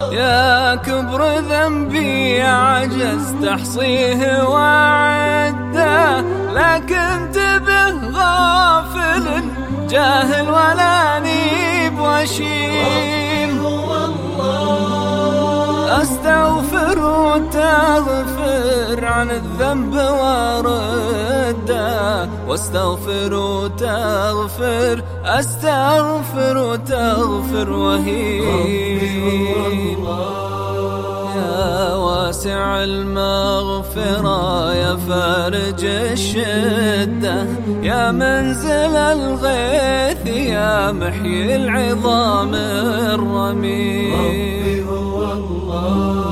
يا كبر ذنبي عجزت أحصيه وأعده، لكن تبه غافل جاهل ولا نيب وشيم. أستغفر وتغفر عن الذنب وارده، واستغفر وتغفر، أستغفر وتغفر وهيم. يا واسع المغفرة يا فارج الشدة، يا منزل الغيث يا محيي العظام الرميم.